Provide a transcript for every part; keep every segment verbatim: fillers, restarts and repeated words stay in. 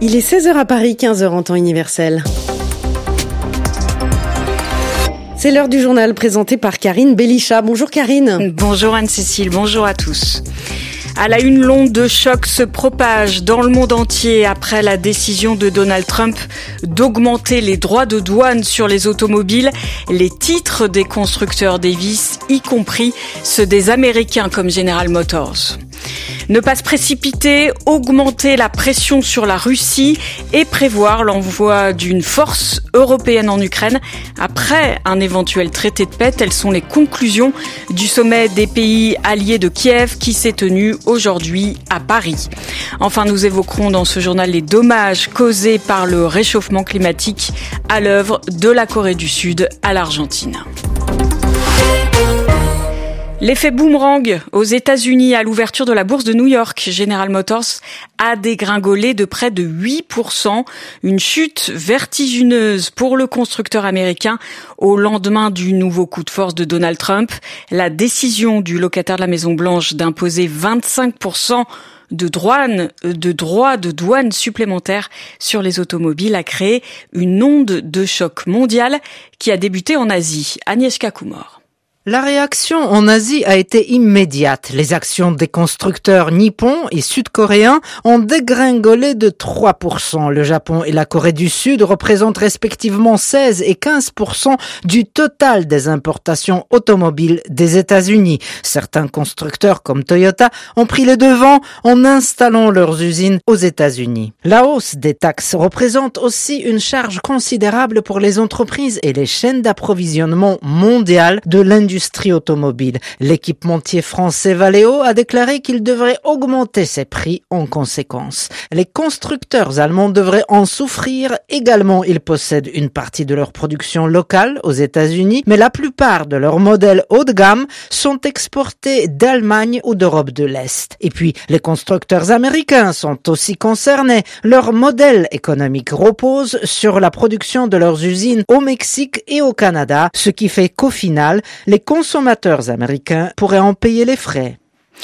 Il est seize heures à Paris, quinze heures en temps universel. C'est l'heure du journal présenté par Karine Bellichat. Bonjour Karine. Bonjour Anne-Cécile, bonjour à tous. À la une, l'onde de choc se propage dans le monde entier après la décision de Donald Trump d'augmenter les droits de douane sur les automobiles, les titres des constructeurs Davis, y compris ceux des Américains comme General Motors. Ne pas se précipiter, augmenter la pression sur la Russie et prévoir l'envoi d'une force européenne en Ukraine après un éventuel traité de paix. Telles sont les conclusions du sommet des pays alliés de Kiev qui s'est tenu aujourd'hui à Paris. Enfin, nous évoquerons dans ce journal les dommages causés par le réchauffement climatique à l'œuvre de la Corée du Sud à l'Argentine. L'effet boomerang aux États-Unis à l'ouverture de la bourse de New York. General Motors a dégringolé de près de huit pour cent, une chute vertigineuse pour le constructeur américain au lendemain du nouveau coup de force de Donald Trump. La décision du locataire de la Maison-Blanche d'imposer vingt-cinq pour cent de douane, de droits de douane supplémentaires sur les automobiles a créé une onde de choc mondiale qui a débuté en Asie. Agnieszka Kumor. La réaction en Asie a été immédiate. Les actions des constructeurs nippons et sud-coréens ont dégringolé de trois pour cent. Le Japon et la Corée du Sud représentent respectivement seize et quinze pour cent du total des importations automobiles des États-Unis. Certains constructeurs comme Toyota ont pris le devant en installant leurs usines aux États-Unis. La hausse des taxes représente aussi une charge considérable pour les entreprises et les chaînes d'approvisionnement mondiales de l'industrie Industrie automobile. L'équipementier français Valeo a déclaré qu'il devrait augmenter ses prix en conséquence. Les constructeurs allemands devraient en souffrir également. Ils possèdent une partie de leur production locale aux États-Unis, mais la plupart de leurs modèles haut de gamme sont exportés d'Allemagne ou d'Europe de l'Est. Et puis, les constructeurs américains sont aussi concernés. Leur modèle économique repose sur la production de leurs usines au Mexique et au Canada, ce qui fait qu'au final, les consommateurs américains pourraient en payer les frais.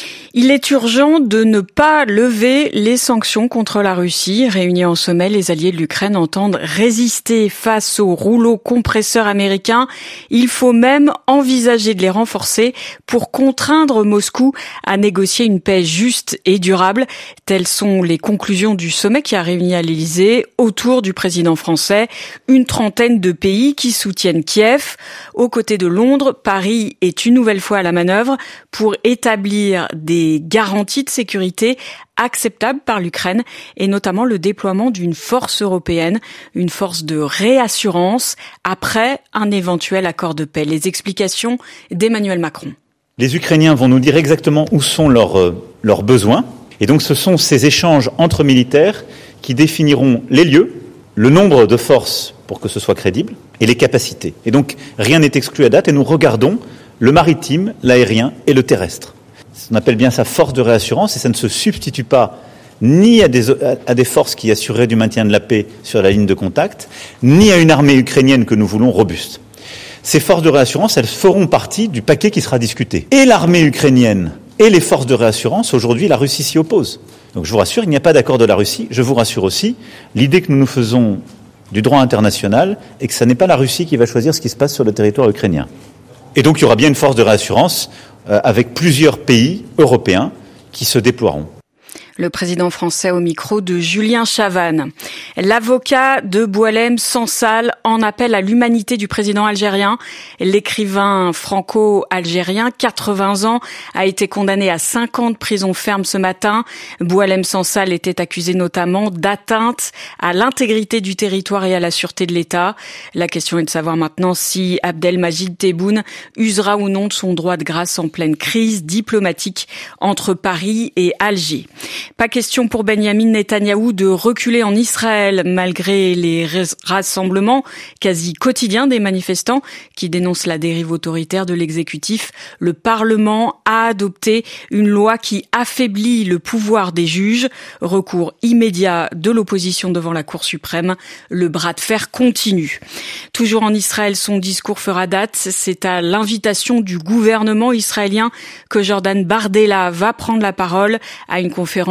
Il est urgent de ne pas lever les sanctions contre la Russie. Réunis en sommet, les alliés de l'Ukraine entendent résister face aux rouleaux compresseurs américains. Il faut même envisager de les renforcer pour contraindre Moscou à négocier une paix juste et durable. Telles sont les conclusions du sommet qui a réuni à l'Élysée autour du président français. Une trentaine de pays qui soutiennent Kiev. Aux côtés de Londres, Paris est une nouvelle fois à la manœuvre pour établir des garanties de sécurité acceptables par l'Ukraine et notamment le déploiement d'une force européenne, une force de réassurance après un éventuel accord de paix. Les explications d'Emmanuel Macron. Les Ukrainiens vont nous dire exactement où sont leurs, euh, leurs besoins et donc ce sont ces échanges entre militaires qui définiront les lieux, le nombre de forces pour que ce soit crédible et les capacités. Et donc rien n'est exclu à date et nous regardons le maritime, l'aérien et le terrestre. On appelle bien ça force de réassurance et ça ne se substitue pas ni à des, à des forces qui assureraient du maintien de la paix sur la ligne de contact, ni à une armée ukrainienne que nous voulons robuste. Ces forces de réassurance, elles feront partie du paquet qui sera discuté. Et l'armée ukrainienne et les forces de réassurance, aujourd'hui, la Russie s'y oppose. Donc je vous rassure, il n'y a pas d'accord de la Russie. Je vous rassure aussi, l'idée que nous nous faisons du droit international est que ce n'est pas la Russie qui va choisir ce qui se passe sur le territoire ukrainien. Et donc il y aura bien une force de réassurance euh, avec plusieurs pays européens qui se déploieront. Le président français au micro de Julien Chavannes. L'avocat de Boualem Sansal en appelle à l'humanité du président algérien. L'écrivain franco-algérien, quatre-vingts ans, a été condamné à cinq ans de prison ferme ce matin. Boualem Sansal était accusé notamment d'atteinte à l'intégrité du territoire et à la sûreté de l'État. La question est de savoir maintenant si Abdelmajid Tebboune usera ou non de son droit de grâce en pleine crise diplomatique entre Paris et Alger. Pas question pour Benyamin Netanyahou de reculer en Israël malgré les rassemblements quasi quotidiens des manifestants qui dénoncent la dérive autoritaire de l'exécutif. Le Parlement a adopté une loi qui affaiblit le pouvoir des juges. Recours immédiat de l'opposition devant la Cour suprême. Le bras de fer continue. Toujours en Israël, son discours fera date. C'est à l'invitation du gouvernement israélien que Jordan Bardella va prendre la parole à une conférence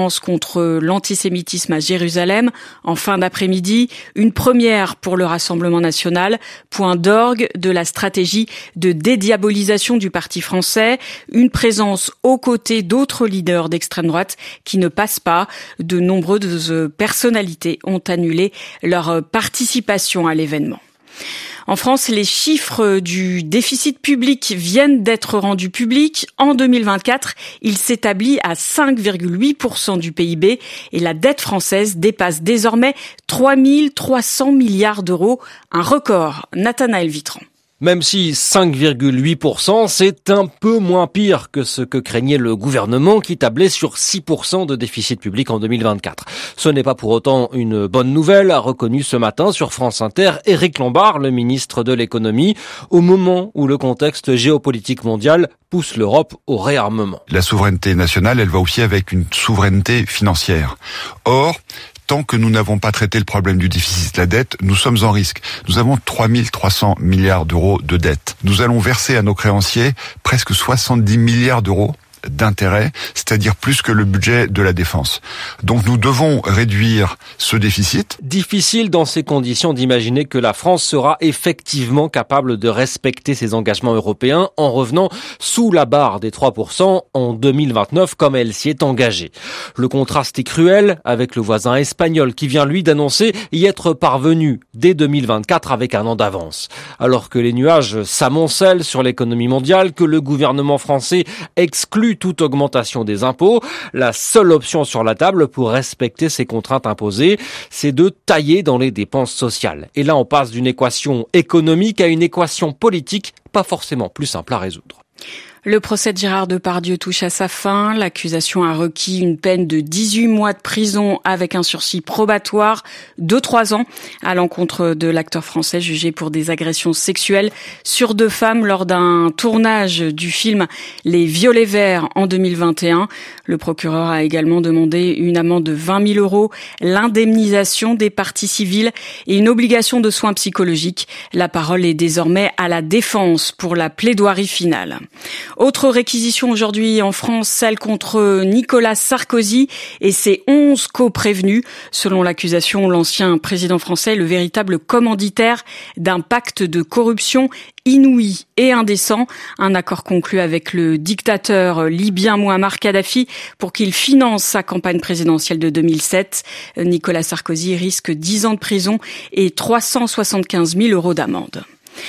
conférence contre l'antisémitisme à Jérusalem en fin d'après-midi, une première pour le Rassemblement national, point d'orgue de la stratégie de dédiabolisation du parti français, une présence aux côtés d'autres leaders d'extrême droite qui ne passent pas. De nombreuses personnalités ont annulé leur participation à l'événement. En France, les chiffres du déficit public viennent d'être rendus publics. En deux mille vingt-quatre, il s'établit à cinq virgule huit pour cent du P I B et la dette française dépasse désormais trois mille trois cents milliards d'euros, un record. Nathanaël Vitran. Même si cinq virgule huit pour cent, c'est un peu moins pire que ce que craignait le gouvernement qui tablait sur six pour cent de déficit public en deux mille vingt-quatre. Ce n'est pas pour autant une bonne nouvelle, a reconnu ce matin sur France Inter Éric Lombard, le ministre de l'économie, au moment où le contexte géopolitique mondial pousse l'Europe au réarmement. La souveraineté nationale, elle va aussi avec une souveraineté financière. Or, tant que nous n'avons pas traité le problème du déficit de la dette, nous sommes en risque. Nous avons trois mille trois cents milliards d'euros de dette. Nous allons verser à nos créanciers presque soixante-dix milliards d'euros d'intérêt, c'est-à-dire plus que le budget de la défense. Donc nous devons réduire ce déficit. Difficile dans ces conditions d'imaginer que la France sera effectivement capable de respecter ses engagements européens en revenant sous la barre des trois pour cent en deux mille vingt-neuf comme elle s'y est engagée. Le contraste est cruel avec le voisin espagnol qui vient lui d'annoncer y être parvenu dès deux mille vingt-quatre avec un an d'avance. Alors que les nuages s'amoncellent sur l'économie mondiale, que le gouvernement français exclut toute augmentation des impôts, la seule option sur la table pour respecter ces contraintes imposées, c'est de tailler dans les dépenses sociales. Et là, on passe d'une équation économique à une équation politique pas forcément plus simple à résoudre. Le procès de Gérard Depardieu touche à sa fin. L'accusation a requis une peine de dix-huit mois de prison avec un sursis probatoire de trois ans à l'encontre de l'acteur français jugé pour des agressions sexuelles sur deux femmes lors d'un tournage du film Les Violets Verts en deux mille vingt et un. Le procureur a également demandé une amende de vingt mille euros, l'indemnisation des parties civiles et une obligation de soins psychologiques. La parole est désormais à la défense pour la plaidoirie finale. Autre réquisition aujourd'hui en France, celle contre Nicolas Sarkozy et ses onze co-prévenus. Selon l'accusation, l'ancien président français est le véritable commanditaire d'un pacte de corruption inouï et indécent. Un accord conclu avec le dictateur libyen Mouammar Kadhafi pour qu'il finance sa campagne présidentielle de deux mille sept. Nicolas Sarkozy risque dix ans de prison et trois cent soixante-quinze mille euros d'amende.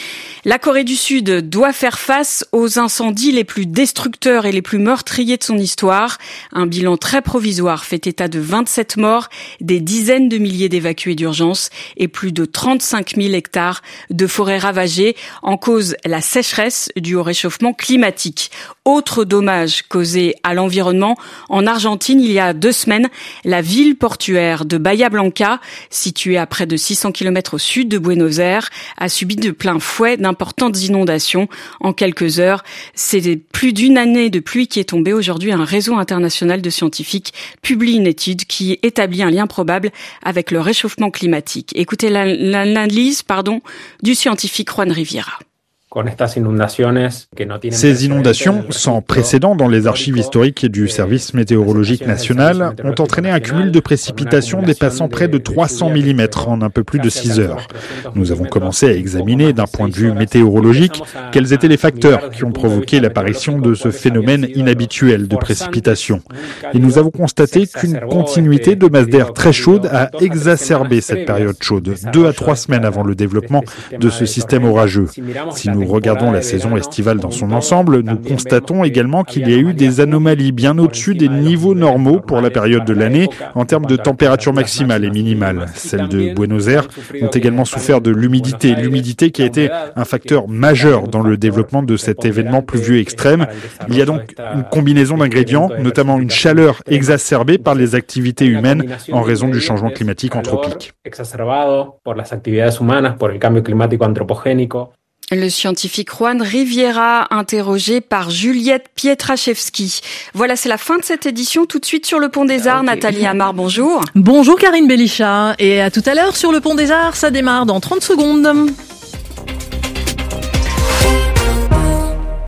La Corée du Sud doit faire face aux incendies les plus destructeurs et les plus meurtriers de son histoire. Un bilan très provisoire fait état de vingt-sept morts, des dizaines de milliers d'évacués d'urgence et plus de trente-cinq mille hectares de forêts ravagées. En cause, la sécheresse due au réchauffement climatique. Autre dommage causé à l'environnement, en Argentine, il y a deux semaines, la ville portuaire de Bahia Blanca, située à près de six cents kilomètres au sud de Buenos Aires, a subi de plein fouet d'importantes inondations. En quelques heures, c'est plus d'une année de pluie qui est tombée. Aujourd'hui, un réseau international de scientifiques publie une étude qui établit un lien probable avec le réchauffement climatique. Écoutez l'analyse, pardon, du scientifique Juan Riviera. Ces inondations, sans précédent dans les archives historiques du service météorologique national, ont entraîné un cumul de précipitations dépassant près de trois cents millimètres en un peu plus de six heures. Nous avons commencé à examiner d'un point de vue météorologique quels étaient les facteurs qui ont provoqué l'apparition de ce phénomène inhabituel de précipitation. Et nous avons constaté qu'une continuité de masse d'air très chaude a exacerbé cette période chaude, deux à trois semaines avant le développement de ce système orageux. Si nous regardons la saison estivale dans son ensemble, nous constatons également qu'il y a eu des anomalies bien au-dessus des niveaux normaux pour la période de l'année en termes de température maximale et minimale. Celles de Buenos Aires ont également souffert de l'humidité, l'humidité qui a été un facteur majeur dans le développement de cet événement pluvieux extrême. Il y a donc une combinaison d'ingrédients, notamment une chaleur exacerbée par les activités humaines en raison du changement climatique anthropique. Le scientifique Juan Riviera, interrogé par Juliette Pietraszewski. Voilà, c'est la fin de cette édition. Tout de suite sur le Pont des Arts, okay. Nathalie Amar, bonjour. Bonjour Karine Bélichat. Et à tout à l'heure sur le Pont des Arts, ça démarre dans trente secondes.